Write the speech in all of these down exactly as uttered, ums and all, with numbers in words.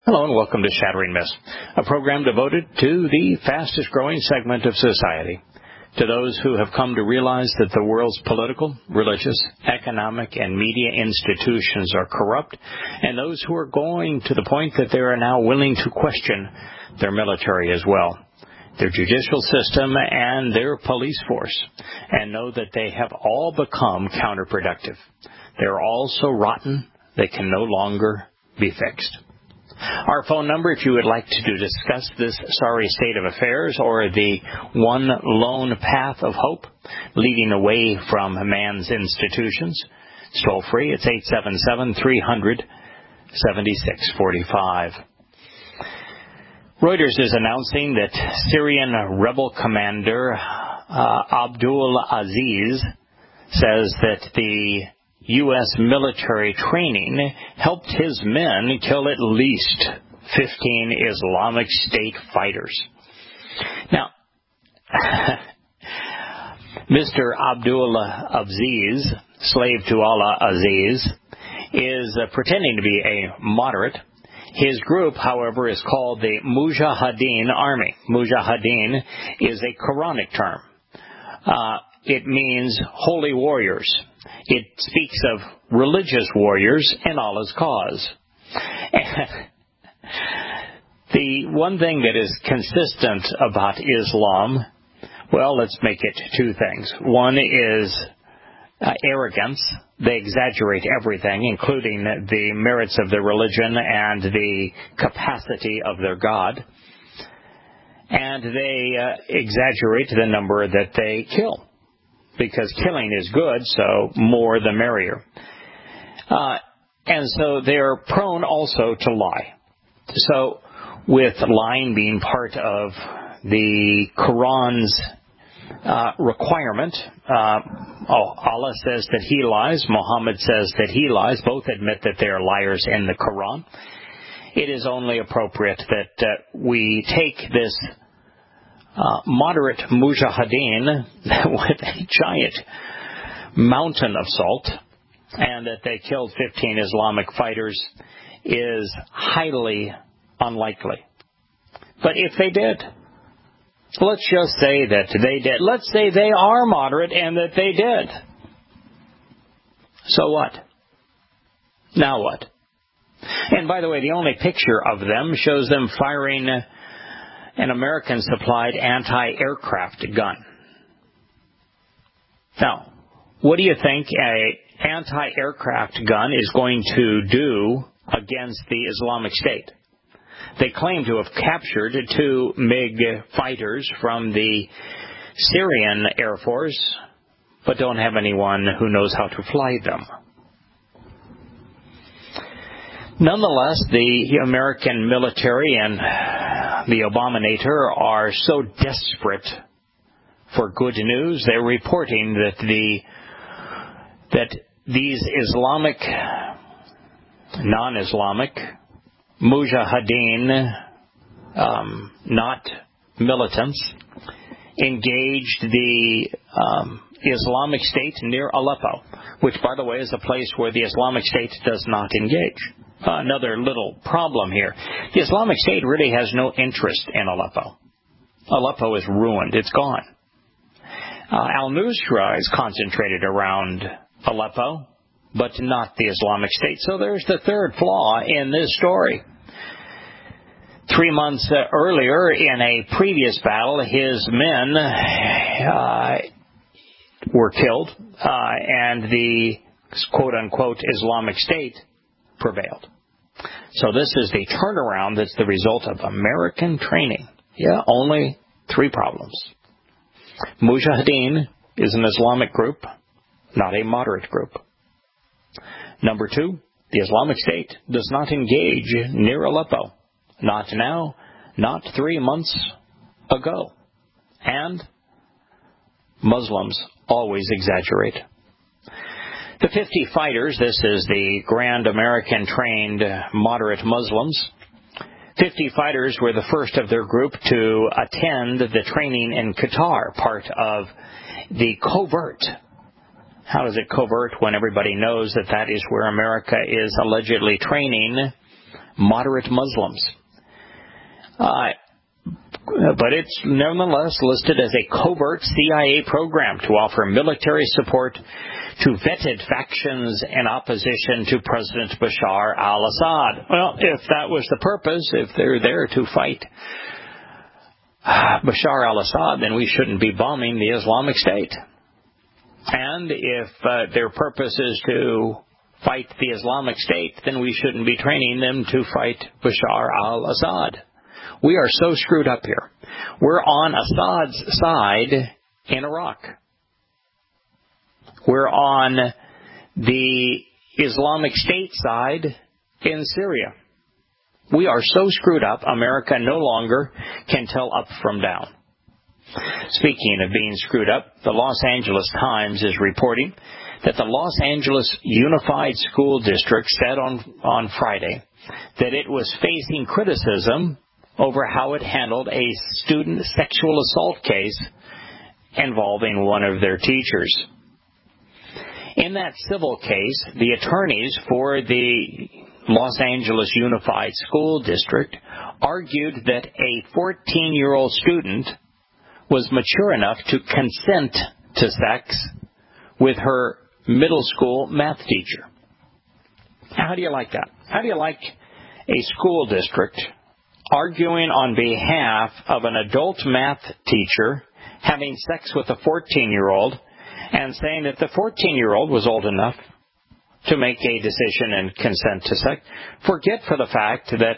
Hello and welcome to Shattering Myths, a program devoted to the fastest growing segment of society, to those who have come to realize that the world's political, religious, economic, and media institutions are corrupt, and those who are going to the point that they are now willing to question their military as well, their judicial system, and their police force, and know that they have all become counterproductive. They are all so rotten they can no longer be fixed. Our phone number, if you would like to discuss this sorry state of affairs or the one lone path of hope leading away from man's institutions, it's toll free. It's eight seven seven, three hundred, seventy-six forty-five. Reuters is announcing that Syrian rebel commander uh, Abdul Aziz says that the U S military training helped his men kill at least fifteen Islamic State fighters. Now, Mister Abdul Aziz, slave to Allah Aziz, is uh, pretending to be a moderate. His group, however, is called the Mujahideen Army. Mujahideen is a Quranic term. Uh, it means holy warriors. It speaks of religious warriors in Allah's cause. The one thing that is consistent about Islam, well, let's make it two things. One is uh, arrogance. They exaggerate everything, including the merits of their religion and the capacity of their God. And they uh, exaggerate the number that they kill, because killing is good, so more the merrier. Uh, and so they're prone also to lie. So with lying being part of the Quran's uh, requirement, uh, oh, Allah says that he lies, Muhammad says that he lies, both admit that they are liars in the Quran. It is only appropriate that uh, we take this Uh, moderate mujahideen with a giant mountain of salt, and that they killed fifteen Islamic fighters is highly unlikely. But if they did, let's just say that they did. Let's say they are moderate and that they did. So what? Now what? And by the way, the only picture of them shows them firing an American-supplied anti-aircraft gun. Now, what do you think an anti-aircraft gun is going to do against the Islamic State? They claim to have captured two MiG fighters from the Syrian Air Force, but don't have anyone who knows how to fly them. Nonetheless, the American military and the Obamanator are so desperate for good news, they're reporting that the that these Islamic, non-Islamic, Mujahideen, um, not militants, engaged the um, Islamic State near Aleppo, which, by the way, is a place where the Islamic State does not engage. Uh, another little problem here. The Islamic State really has no interest in Aleppo. Aleppo is ruined. It's gone. Uh, Al-Nusra is concentrated around Aleppo, but not the Islamic State. So there's the third flaw in this story. Three months uh, earlier, in a previous battle, his men uh, were killed, uh, and the quote-unquote Islamic State prevailed. So this is the turnaround that's the result of American training. Yeah, only three problems. Mujahideen is an Islamic group, not a moderate group. Number two, the Islamic State does not engage near Aleppo. Not now, not three months ago. And Muslims always exaggerate. The fifty fighters, this is the Grand American-trained moderate Muslims. fifty fighters were the first of their group to attend the training in Qatar, part of the covert. How is it covert when everybody knows that that is where America is allegedly training moderate Muslims. Uh, but it's nevertheless listed as a covert C I A program to offer military support to vetted factions in opposition to President Bashar al-Assad. Well, if that was the purpose, if they're there to fight Bashar al-Assad, then we shouldn't be bombing the Islamic State. And if uh, their purpose is to fight the Islamic State, then we shouldn't be training them to fight Bashar al-Assad. We are so screwed up here. We're on Assad's side in Iraq. We're on the Islamic State side in Syria. We are so screwed up, America no longer can tell up from down. Speaking of being screwed up, the Los Angeles Times is reporting that the Los Angeles Unified School District said on, on Friday that it was facing criticism over how it handled a student sexual assault case involving one of their teachers. In that civil case, the attorneys for the Los Angeles Unified School District argued that a fourteen-year-old student was mature enough to consent to sex with her middle school math teacher. How do you like that? How do you like a school district arguing on behalf of an adult math teacher having sex with a fourteen-year-old and saying that the fourteen-year-old was old enough to make a decision and consent to sex? Forget for the fact that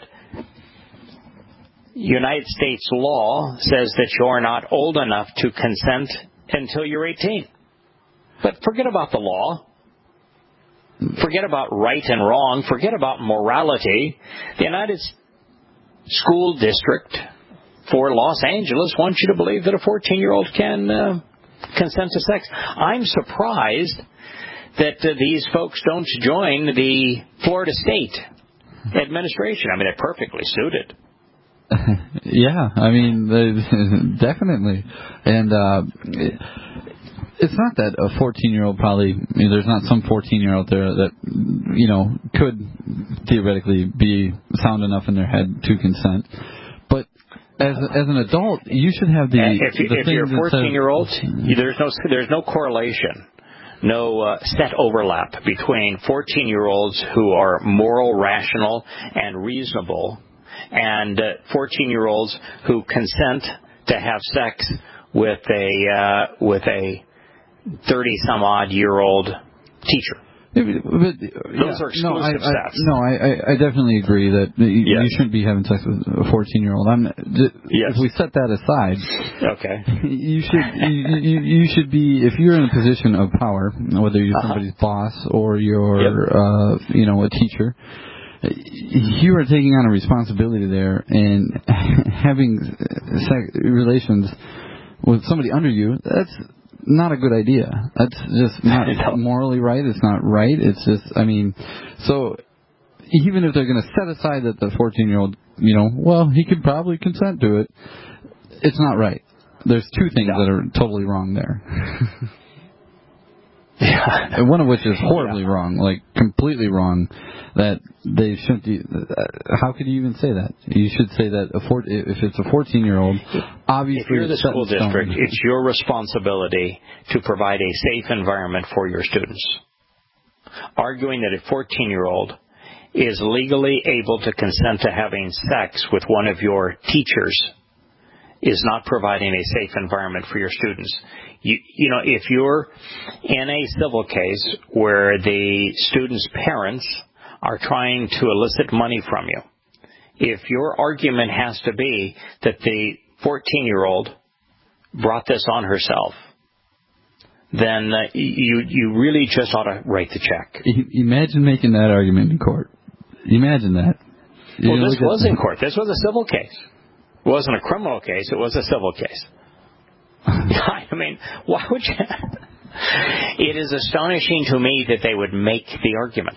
United States law says that you're not old enough to consent until you're eighteen. But forget about the law. Forget about right and wrong. Forget about morality. The United School District for Los Angeles wants you to believe that a fourteen-year-old can uh, consent to sex. I'm surprised that uh, these folks don't join the Florida State administration. I mean, they're perfectly suited. Yeah, I mean, definitely. And uh, it's not that a fourteen-year-old probably, I mean, there's not some fourteen-year-old there that, you know, could theoretically be sound enough in their head to consent. But as as an adult, you should have the. If, you, the if you're a fourteen-year-old, says, there's no there's no correlation, no uh, set overlap between fourteen-year-olds who are moral, rational, and reasonable, and uh, fourteen-year-olds who consent to have sex with a uh, with a thirty-some-odd-year-old teacher. But, Those yeah, are exclusive no, I, stats. I, no, I, I definitely agree that you, yes. you shouldn't be having sex with a fourteen-year-old. I'm, yes. If we set that aside, okay, you should you, you, you should be, if you're in a position of power, whether you're uh-huh. somebody's boss or you're yep. uh, you know a teacher, you are taking on a responsibility there, and having sex, relations with somebody under you, that's not a good idea. That's just not morally right. It's not right. It's just, I mean, so even if they're going to set aside that the fourteen-year-old, you know, well, he could probably consent to it, it's not right. There's two things no. that are totally wrong there. Yeah. And one of which is horribly yeah. wrong, like completely wrong, that they shouldn't be, how could you even say that? You should say that a four, if it's a fourteen-year-old, obviously... If you're the school district, it's your responsibility to provide a safe environment for your students. Arguing that a fourteen-year-old is legally able to consent to having sex with one of your teachers is not providing a safe environment for your students. You, you know, if you're in a civil case where the student's parents are trying to elicit money from you, if your argument has to be that the fourteen-year-old brought this on herself, then uh, you you really just ought to write the check. Imagine making that argument in court. Imagine that. You well, know, this was in court. This was a civil case. It wasn't a criminal case. It was a civil case. I mean, why would you? It is astonishing to me that they would make the argument.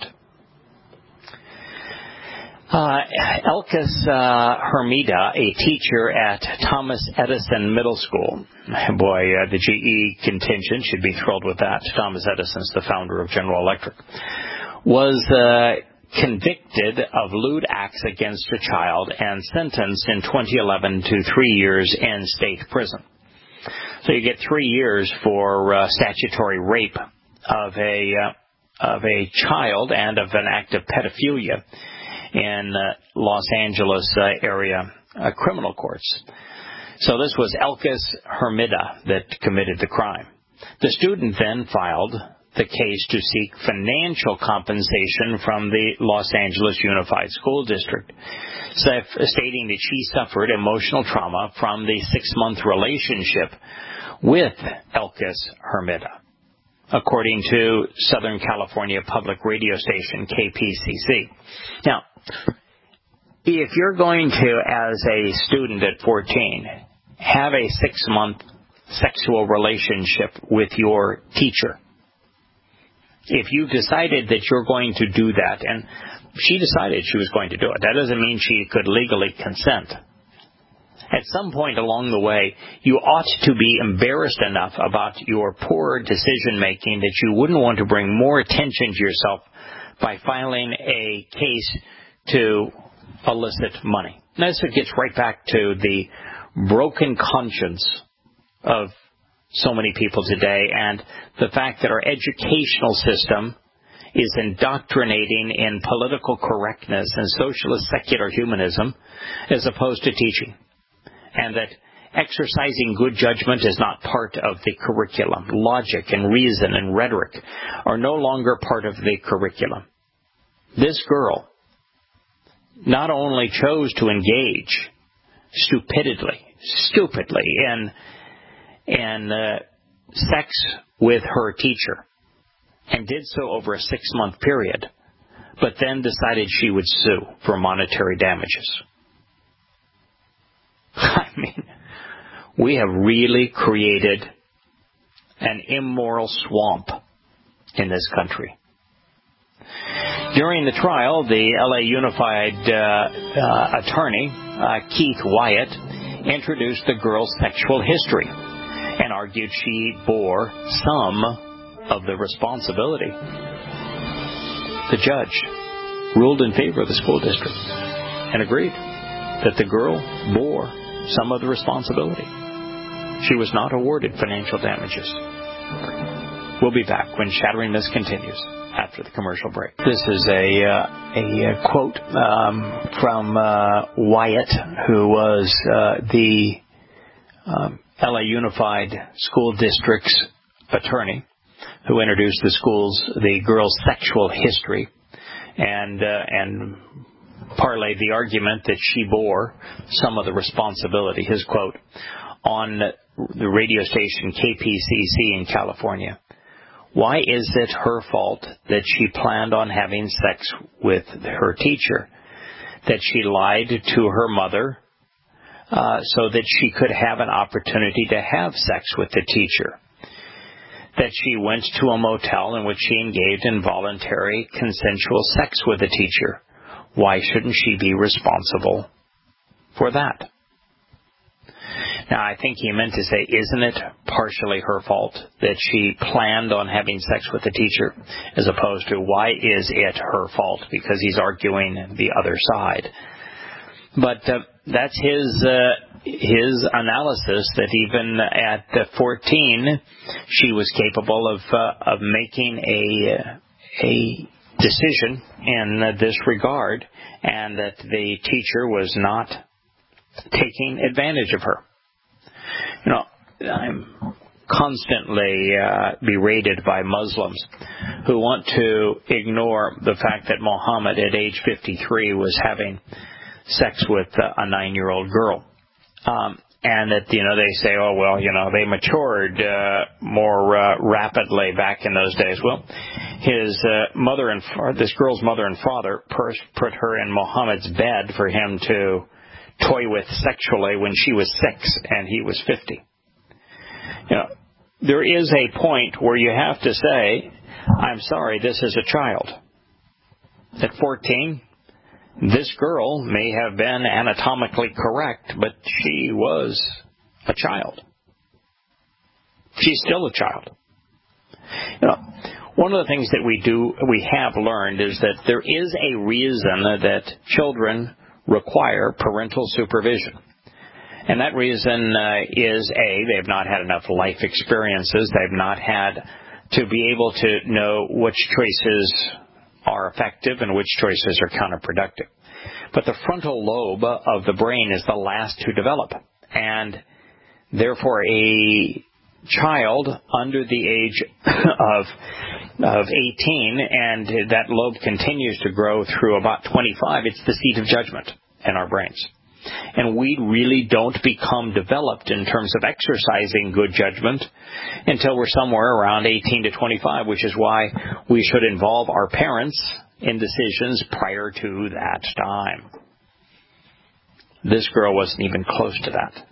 Uh, Elkis uh, Hermida, a teacher at Thomas Edison Middle School. Boy, uh, the G E contingent should be thrilled with that. Thomas Edison's the founder of General Electric. Was uh, convicted of lewd acts against a child and sentenced in twenty eleven to three years in state prison. So you get three years for uh, statutory rape of a uh, of a child and of an act of pedophilia in uh, Los Angeles uh, area uh, criminal courts. So this was Elkis Hermida that committed the crime. The student then filed the case to seek financial compensation from the Los Angeles Unified School District, stating that she suffered emotional trauma from the six-month relationship with Elkis Hermida, according to Southern California Public Radio Station, K P C C. Now, if you're going to, as a student at fourteen, have a six-month sexual relationship with your teacher, if you decided that you're going to do that, and she decided she was going to do it, that doesn't mean she could legally consent. At some point along the way, you ought to be embarrassed enough about your poor decision-making that you wouldn't want to bring more attention to yourself by filing a case to elicit money. Now, this gets right back to the broken conscience of so many people today, and the fact that our educational system is indoctrinating in political correctness and socialist secular humanism as opposed to teaching, and that exercising good judgment is not part of the curriculum. Logic and reason and rhetoric are no longer part of the curriculum. This girl not only chose to engage stupidly, stupidly in in uh, sex with her teacher, and did so over a six-month period, but then decided she would sue for monetary damages. I mean, we have really created an immoral swamp in this country. During the trial, the L A Unified uh, uh, attorney, uh, Keith Wyatt, introduced the girl's sexual history and argued she bore some of the responsibility. The judge ruled in favor of the school district and agreed that the girl bore some of the responsibility. She was not awarded financial damages. We'll be back when Shattering Myths continues after the commercial break. This is a uh, a, a quote um, from uh, Wyatt, who was uh, the um, L A Unified School District's attorney, who introduced the school's the girl's sexual history, and uh, and parlayed the argument that she bore some of the responsibility. His quote on the radio station K P C C in California: "Why is it her fault that she planned on having sex with her teacher? That she lied to her mother uh, so that she could have an opportunity to have sex with the teacher? That she went to a motel in which she engaged in voluntary consensual sex with the teacher? Why shouldn't she be responsible for that?" Now, I think he meant to say, isn't it partially her fault that she planned on having sex with the teacher, as opposed to why is it her fault, because he's arguing the other side. But uh, that's his uh, his analysis, that even at uh, fourteen, she was capable of uh, of making a a decision in uh, this regard, and that the teacher was not taking advantage of her. You know, I'm constantly uh, berated by Muslims who want to ignore the fact that Muhammad at age fifty-three was having sex with uh, a nine-year-old girl. Um, and that, you know, they say, oh, well, you know, they matured uh, more uh, rapidly back in those days. Well, his uh, mother and or this girl's mother and father put her in Muhammad's bed for him to toy with sexually when she was six and he was fifty. You know, there is a point where you have to say, I'm sorry, this is a child. At fourteen, this girl may have been anatomically correct, but she was a child. She's still a child. You know, one of the things that we do, we have learned is that there is a reason that children require parental supervision. And that reason uh, is, A, they have not had enough life experiences. They've not had to be able to know which choices are effective and which choices are counterproductive. But the frontal lobe of the brain is the last to develop. And therefore, a child under the age of of eighteen, and that lobe continues to grow through about twenty-five, it's the seat of judgment in our brains. And we really don't become developed in terms of exercising good judgment until we're somewhere around eighteen to twenty-five, which is why we should involve our parents in decisions prior to that time. This girl wasn't even close to that.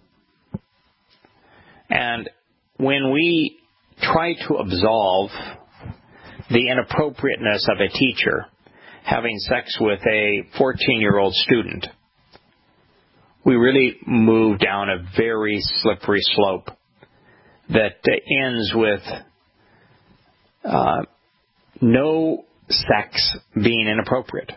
And when we try to absolve the inappropriateness of a teacher having sex with a fourteen-year-old student, we really move down a very slippery slope that ends with uh, no sex being inappropriate.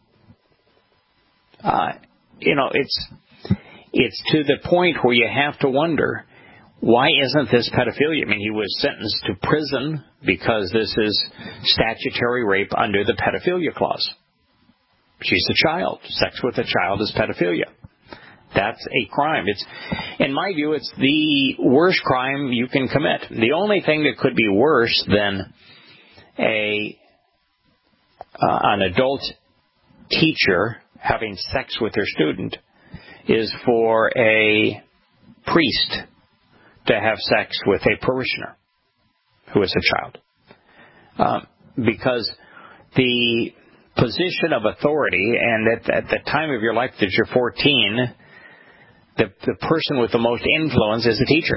Uh, you know, it's it's to the point where you have to wonder, why isn't this pedophilia? I mean, he was sentenced to prison because this is statutory rape under the pedophilia clause. She's a child. Sex with a child is pedophilia. That's a crime. It's, in my view, it's the worst crime you can commit. The only thing that could be worse than a uh, an adult teacher having sex with their student is for a priest to have sex with a parishioner who is a child. Um, because the position of authority, and at, at the time of your life that you're fourteen, The, the person with the most influence is the teacher.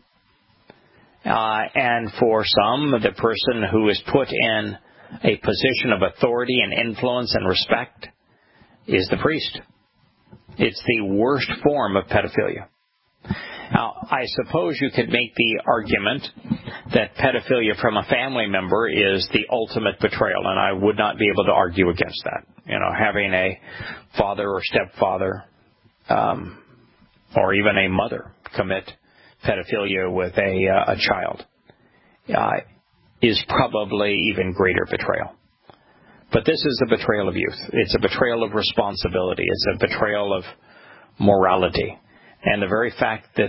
Uh, and for some, the person who is put in a position of authority and influence and respect is the priest. It's the worst form of pedophilia. Now, I suppose you could make the argument that pedophilia from a family member is the ultimate betrayal, and I would not be able to argue against that. You know, having a father or stepfather, um, or even a mother commit pedophilia with a, uh, a child uh, is probably even greater betrayal. But this is a betrayal of youth. It's a betrayal of responsibility. It's a betrayal of morality. And the very fact that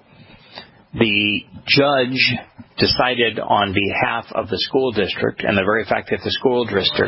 the judge decided on behalf of the school district, and the very fact that the school district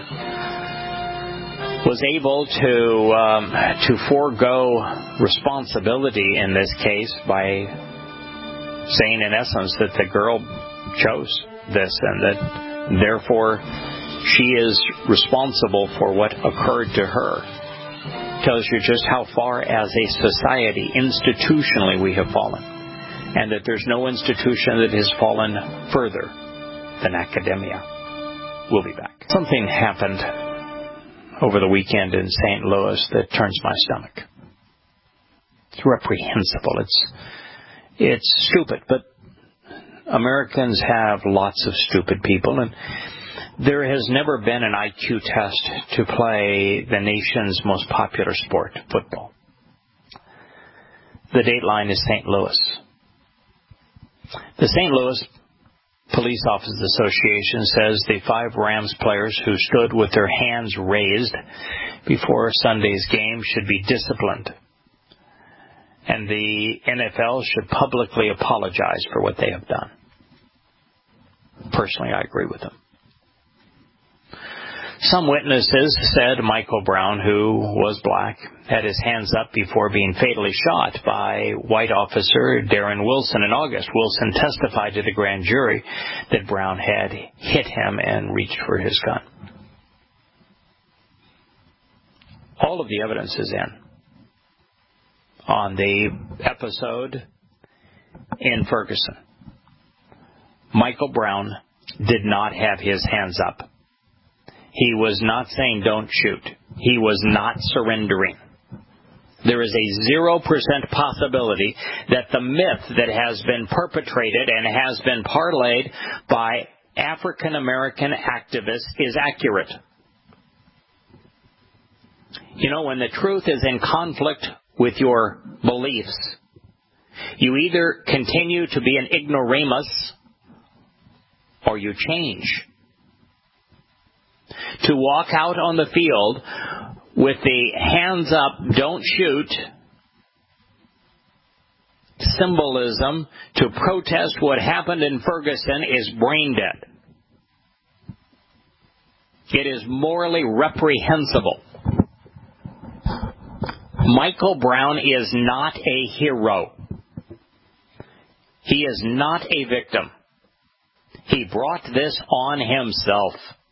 was able to um, to forego responsibility in this case by saying, in essence, that the girl chose this and that therefore she is responsible for what occurred to her, tells you just how far as a society, institutionally, we have fallen, and that there's no institution that has fallen further than academia. We'll be back. Something happened over the weekend in Saint Louis that turns my stomach. It's reprehensible. It's it's stupid, but Americans have lots of stupid people, and there has never been an I Q test to play the nation's most popular sport, football. The dateline is Saint Louis. The Saint Louis Police Officers Association says the five Rams players who stood with their hands raised before Sunday's game should be disciplined, and the N F L should publicly apologize for what they have done. Personally, I agree with them. Some witnesses said Michael Brown, who was black, had his hands up before being fatally shot by white officer Darren Wilson in August. Wilson testified to the grand jury that Brown had hit him and reached for his gun. All of the evidence is in on the episode in Ferguson. Michael Brown did not have his hands up. He was not saying don't shoot. He was not surrendering. There is a zero percent possibility that the myth that has been perpetrated and has been parlayed by African American activists is accurate. You know, when the truth is in conflict with your beliefs, you either continue to be an ignoramus or you change. To walk out on the field with the hands up, don't shoot, symbolism to protest what happened in Ferguson is brain dead. It is morally reprehensible. Michael Brown is not a hero. He is not a victim. He brought this on himself.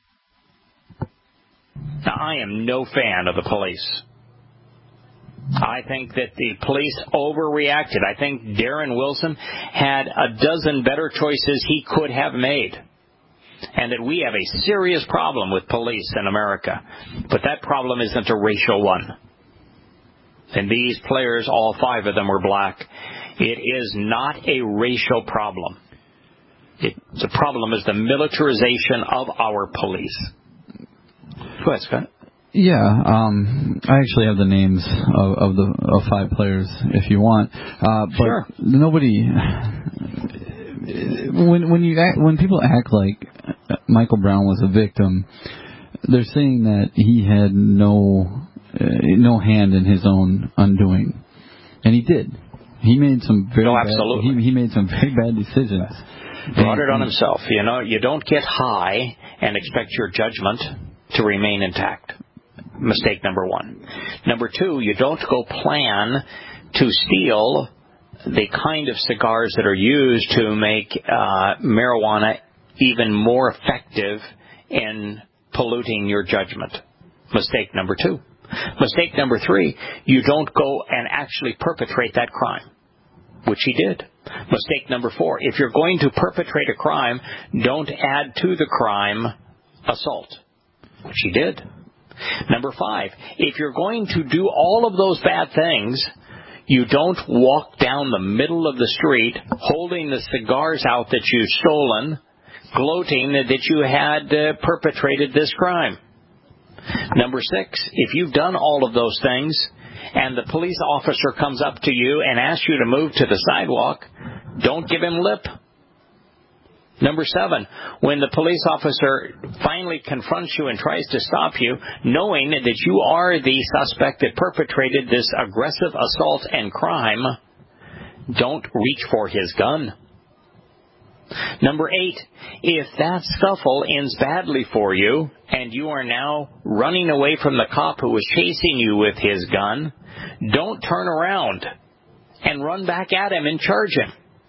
Now, I am no fan of the police. I think that the police overreacted. I think Darren Wilson had a dozen better choices he could have made. And that we have a serious problem with police in America. But that problem isn't a racial one. And these players, all five of them were black. It is not a racial problem. It's a problem is the militarization of our police. Go ahead, Scott. Yeah, um, I actually have the names of, of the of five players if you want. Uh, but sure. Nobody. When when you act, when people act like Michael Brown was a victim, they're saying that he had no uh, no hand in his own undoing, and he did. He made some very no, bad, absolutely. he, he made some very bad decisions. Brought it on himself. You know, you don't get high and expect your judgment to remain intact. Mistake number one. Number two, you don't go plan to steal the kind of cigars that are used to make uh, marijuana even more effective in polluting your judgment. Mistake number two. Mistake number three, you don't go and actually perpetrate that crime, which he did. Mistake number four, if you're going to perpetrate a crime, don't add to the crime assault, which he did. Number five, if you're going to do all of those bad things, you don't walk down the middle of the street holding the cigars out that you've stolen, gloating that you had uh, perpetrated this crime. Number six, if you've done all of those things and the police officer comes up to you and asks you to move to the sidewalk, don't give him lip. Number seven, when the police officer finally confronts you and tries to stop you, knowing that you are the suspect that perpetrated this aggressive assault and crime, don't reach for his gun. Number eight, if that scuffle ends badly for you and you are now running away from the cop who was chasing you with his gun, don't turn around and run back at him and charge him.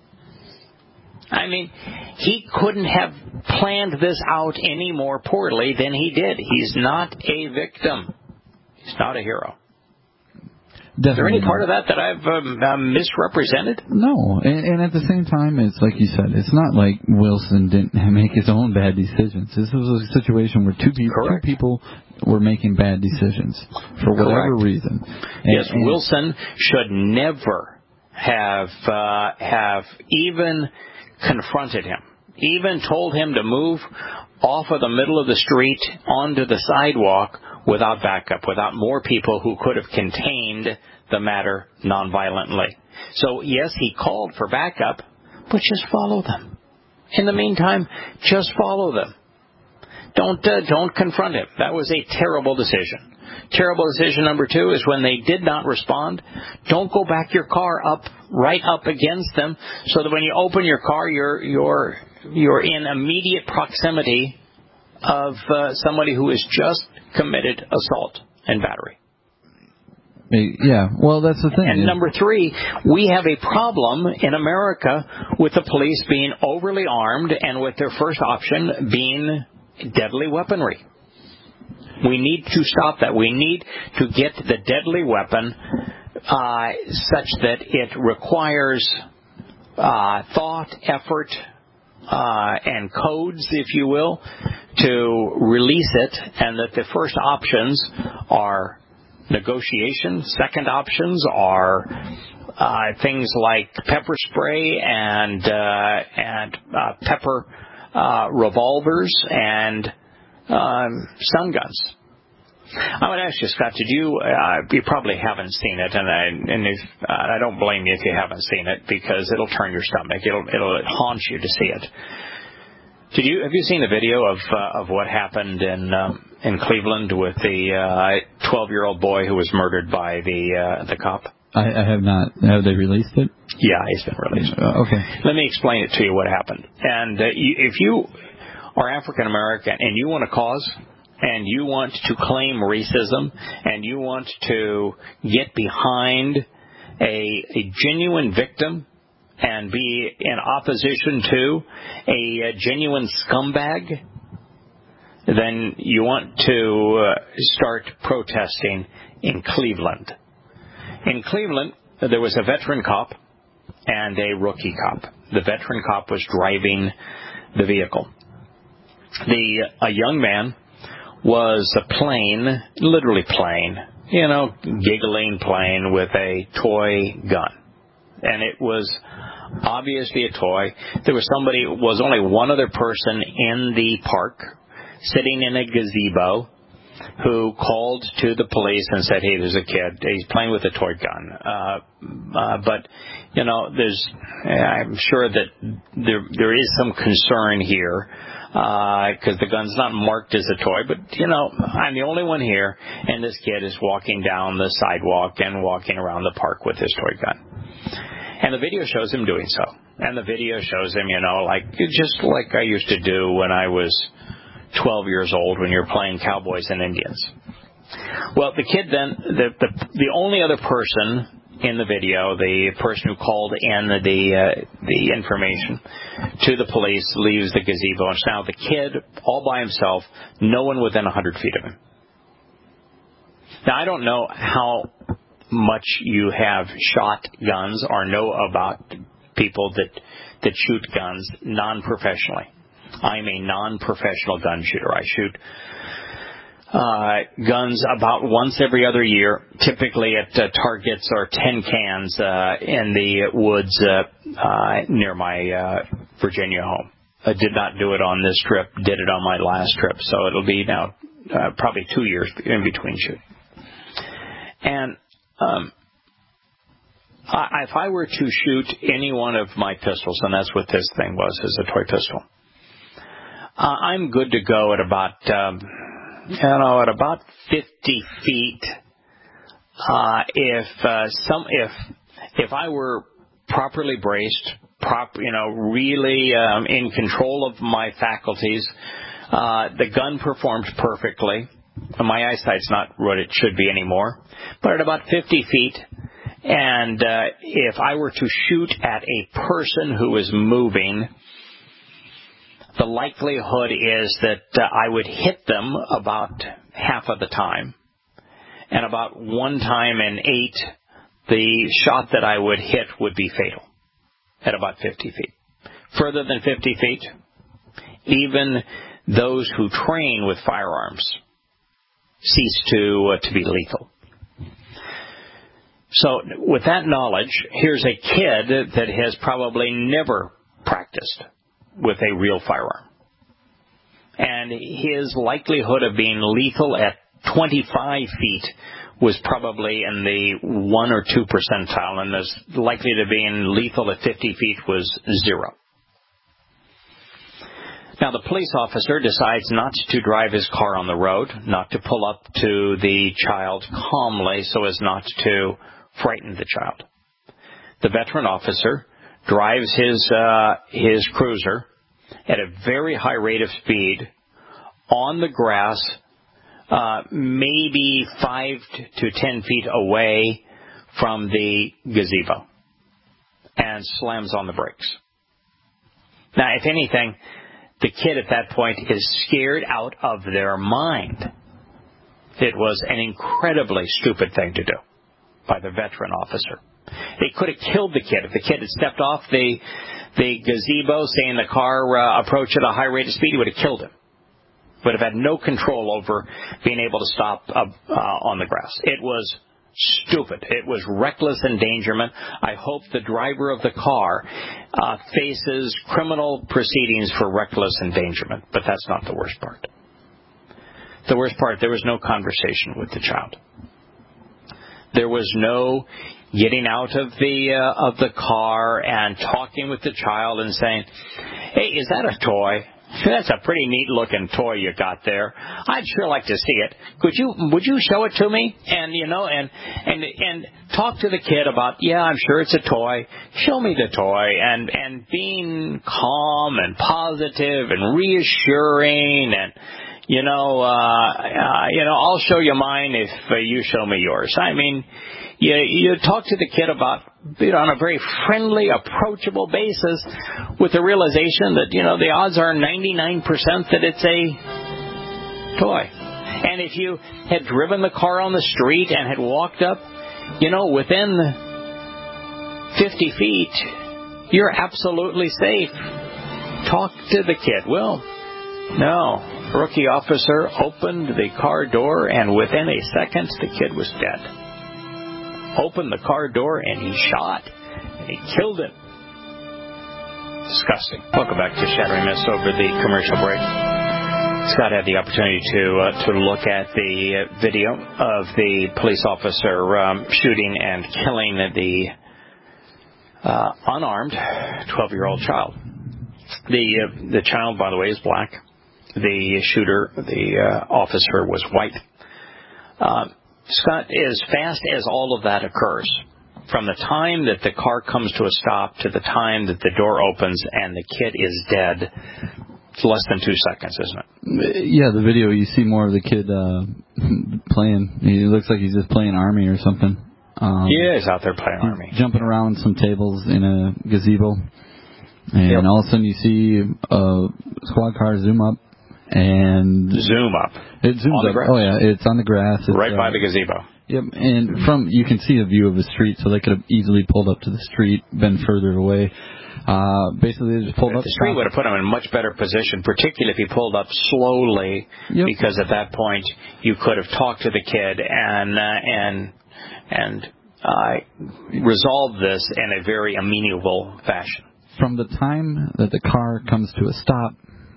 I mean, he couldn't have planned this out any more poorly than he did. He's not a victim. He's not a hero. Definitely. Is there any part of that that I've um, uh, misrepresented? No, and, and at the same time, it's like you said, it's not like Wilson didn't make his own bad decisions. This was a situation where two, pe- two people were making bad decisions for whatever Correct. reason. And, yes, and Wilson should never have uh, have even confronted him, even told him to move off of the middle of the street onto the sidewalk without backup, without more people who could have contained the matter nonviolently. So, yes, he called for backup, but just follow them. In the meantime, just follow them. Don't uh, don't confront him. That was a terrible decision. Terrible decision number two is when they did not respond, don't go back your car up, right up against them, so that when you open your car, you're you're you're in immediate proximity of uh, somebody who has just committed assault and battery. Yeah, well, that's the thing. And number three, we have a problem in America with the police being overly armed and with their first option being deadly weaponry. We need to stop that. We need to get the deadly weapon uh, such that it requires uh, thought, effort, uh, and codes, if you will, to release it, and that the first options are negotiation. Second options are uh, things like pepper spray and uh, and uh, pepper uh, revolvers and um, stun guns. I would ask you, Scott, did you, uh, you probably haven't seen it, and I, and if, uh, I don't blame you if you haven't seen it, because it'll turn your stomach. It'll, it'll haunt you to see it. Did you, have you seen the video of, uh, of what happened in, um, in Cleveland with the, uh, twelve-year-old boy who was murdered by the, uh, the cop? I, I have not. Have they released it? Yeah, it's been released. Uh, okay. Let me explain it to you what happened. And, uh, you, if you are African American and you want a cause, and you want to claim racism, and you want to get behind a, a genuine victim and be in opposition to a, a genuine scumbag, then you want to uh, start protesting in Cleveland. In Cleveland, there was a veteran cop and a rookie cop. The veteran cop was driving the vehicle. The a young man was a plane, literally plane, you know, giggling plane with a toy gun. And it was obviously a toy. There was somebody, was only one other person in the park, sitting in a gazebo, who called to the police and said, hey, there's a kid. He's playing with a toy gun. Uh, uh, but, you know, there's, I'm sure that there there is some concern here, because uh, the gun's not marked as a toy, but, you know, I'm the only one here, and this kid is walking down the sidewalk and walking around the park with his toy gun. And the video shows him doing so. And the video shows him, you know, like, just like I used to do when I was twelve years old, when you're playing cowboys and Indians. Well, the kid then, the the, the only other person in the video, the person who called in the uh, the information to the police, leaves the gazebo, and now the kid all by himself, no one within one hundred feet of him. Now, I don't know how much you have shot guns or know about people that that shoot guns non-professionally. I'm a non-professional gun shooter. I shoot uh, guns about once every other year, typically at uh, targets or tin cans uh, in the woods uh, uh, near my uh, Virginia home. I did not do it on this trip, did it on my last trip, so it'll be now uh, probably two years in between shooting. And um, I, if I were to shoot any one of my pistols, and that's what this thing was, is a toy pistol, Uh, I'm good to go at about, um, you know, at about fifty feet. Uh, if uh, some, if if I were properly braced, prop, you know, really um, in control of my faculties, uh, the gun performed perfectly. My eyesight's not what it should be anymore, but at about fifty feet. And uh, if I were to shoot at a person who is moving, the likelihood is that uh, I would hit them about half of the time. And about one time in eight, the shot that I would hit would be fatal at about fifty feet. Further than fifty feet, even those who train with firearms cease to, uh, to be lethal. So with that knowledge, here's a kid that has probably never practiced with a real firearm. And his likelihood of being lethal at twenty-five feet was probably in the one or two percentile, and his likelihood of being lethal at fifty feet was zero. Now, the police officer decides not to drive his car on the road, not to pull up to the child calmly so as not to frighten the child. The veteran officer drives his uh, his cruiser at a very high rate of speed on the grass, uh, maybe five to ten feet away from the gazebo, and slams on the brakes. Now, if anything, the kid at that point is scared out of their mind. It was an incredibly stupid thing to do by the veteran officer. They could have killed the kid. If the kid had stepped off the the gazebo, saying the car uh, approached at a high rate of speed, he would have killed him. Would have had no control over being able to stop uh, uh, on the grass. It was stupid. It was reckless endangerment. I hope the driver of the car uh, faces criminal proceedings for reckless endangerment. But that's not the worst part. The worst part, there was no conversation with the child. There was no getting out of the uh, of the car and talking with the child and saying, "Hey, is that a toy? That's a pretty neat looking toy you got there. I'd sure like to see it. Could you would you show it to me?" And you know, and and and talk to the kid about, "Yeah, I'm sure it's a toy. Show me the toy." And and being calm and positive and reassuring and, you know, uh, uh, you know, I'll show you mine if uh, you show me yours. I mean, you you talk to the kid about, you know, on a very friendly, approachable basis, with the realization that, you know, the odds are ninety-nine percent that it's a toy. And if you had driven the car on the street and had walked up, you know, within fifty feet, you're absolutely safe. Talk to the kid. Well, no. Rookie officer opened the car door, and within a second, the kid was dead. Opened the car door, and he shot, and he killed him. Disgusting. Welcome back to Shattering Myths over the commercial break. Scott had the opportunity to uh, to look at the uh, video of the police officer um, shooting and killing the uh, unarmed twelve-year-old child. The uh, the child, by the way, is black. The shooter, the uh, officer, was white. Uh, Scott, as fast as all of that occurs, from the time that the car comes to a stop to the time that the door opens and the kid is dead, it's less than two seconds, isn't it? Yeah, the video, you see more of the kid uh, playing. He looks like he's just playing Army or something. Um, yeah, he's out there playing Army. Jumping around some tables in a gazebo. And yep. all of a sudden you see a squad car zoom up. And zoom up. It zooms up. Oh yeah, it's on the grass. It's, right by uh, the gazebo. Yep, and from you can see a view of the street, so they could have easily pulled up to the street, been further away. Uh, basically, they just pulled the up. The street would have put him in a much better position, particularly if he pulled up slowly, yep. because at that point you could have talked to the kid and uh, and and uh, resolved this in a very amenable fashion. From the time that the car comes to a stop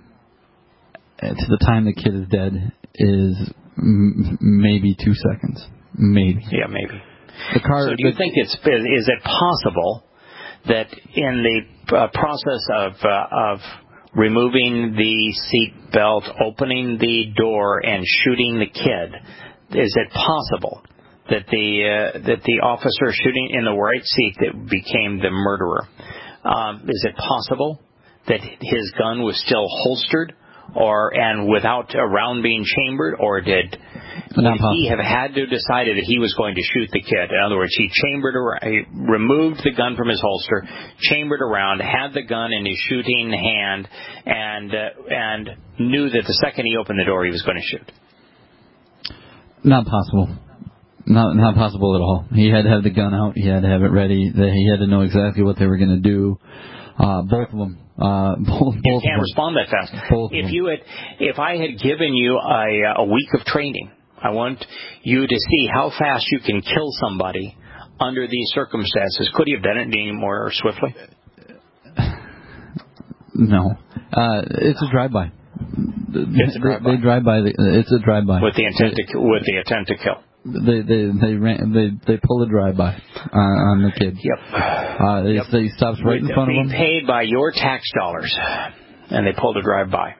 to the time the kid is dead is m- maybe two seconds. Maybe. Yeah, maybe. The car. So do you think it's is it possible that in the uh, process of uh, of removing the seat belt, opening the door, and shooting the kid, is it possible that the uh, that the officer shooting in the right seat that became the murderer, um, is it possible that his gun was still holstered? Or and without a round being chambered, or did would he have had to decide that he was going to shoot the kid? In other words, he chambered, he removed the gun from his holster, chambered around, had the gun in his shooting hand, and uh, and knew that the second he opened the door, he was going to shoot. Not possible. Not not possible at all. He had to have the gun out. He had to have it ready. He had to know exactly what they were going to do. Uh, both of them. Uh, both, you both can't respond that fast. Both if you had, if I had given you a, a week of training, I want you to see how fast you can kill somebody under these circumstances. Could you have done it any more swiftly? No, uh, it's a drive-by. It's a drive-by. They, they drive by. The, it's a drive-by with the intent to with the intent to kill. They they they ran, they they pull a drive-by uh, on the kid. Yep. Uh, yep. He stops right in front of them. Being paid by your tax dollars, and they pulled a drive-by.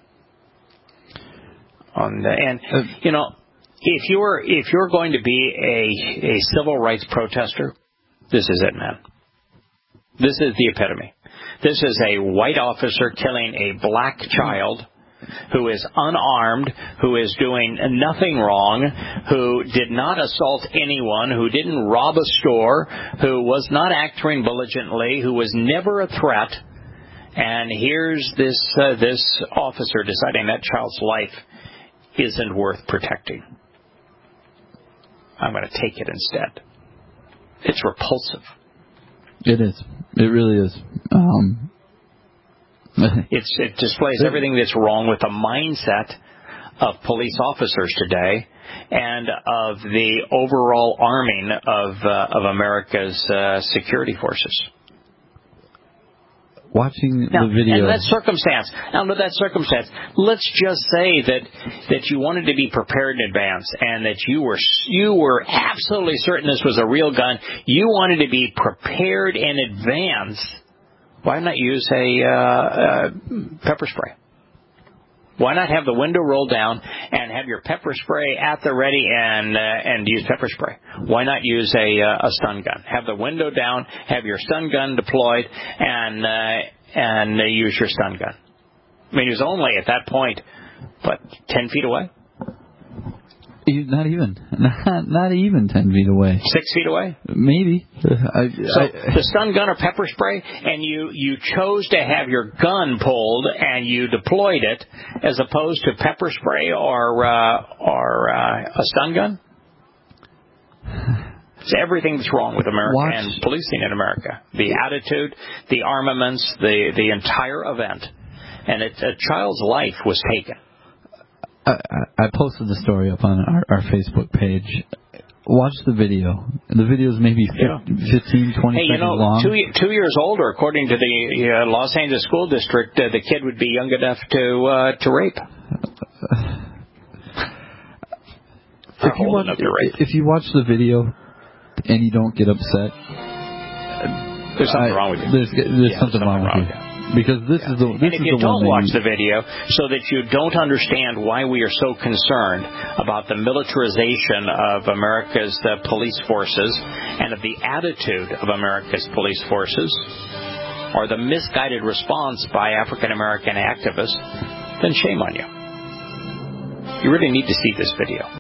On the, and uh, you know, if you're if you're going to be a a civil rights protester, this is it, man. This is the epitome. This is a white officer killing a black child who is unarmed, who is doing nothing wrong, who did not assault anyone, who didn't rob a store, who was not acting belligerently, who was never a threat. And here's this uh, this officer deciding that child's life isn't worth protecting. I'm going to take it instead. It's repulsive. It is. It really is. Um, it's, it displays everything that's wrong with the mindset of police officers today and of the overall arming of uh, of America's uh, security forces. Watching now, the video. And that circumstance, now under that circumstance, let's just say that that you wanted to be prepared in advance and that you were you were absolutely certain this was a real gun. You wanted to be prepared in advance. Why not use a uh, uh, pepper spray? Why not have the window rolled down and have your pepper spray at the ready and uh, and use pepper spray? Why not use a uh, a stun gun? Have the window down, have your stun gun deployed, and uh, and uh, use your stun gun. I mean, he was only at that point, what, ten feet away? Not even, not, not even ten feet away. Six feet away? Maybe. I, so I, the stun gun or pepper spray, and you, you chose to have your gun pulled and you deployed it, as opposed to pepper spray or uh, or uh, a stun gun. It's everything that's wrong with America Watch. and policing in America. The attitude, the armaments, the the entire event, and it, a child's life was taken. I, I posted the story up on our, our Facebook page. Watch the video. The video is maybe fifteen, twenty hey, you seconds know, long. Two, two years older, according to the uh, Los Angeles School District, uh, the kid would be young enough to uh, to rape. if, you watch, to rape. if you watch the video and you don't get upset, there's something I, wrong with you. There's, there's yeah, something, something wrong, wrong with you. Because this yeah. is the this and if is you the don't one watch you, the video, so that you don't understand why we are so concerned about the militarization of America's uh, police forces and of the attitude of America's police forces, or the misguided response by African American activists, then shame on you. You really need to see this video.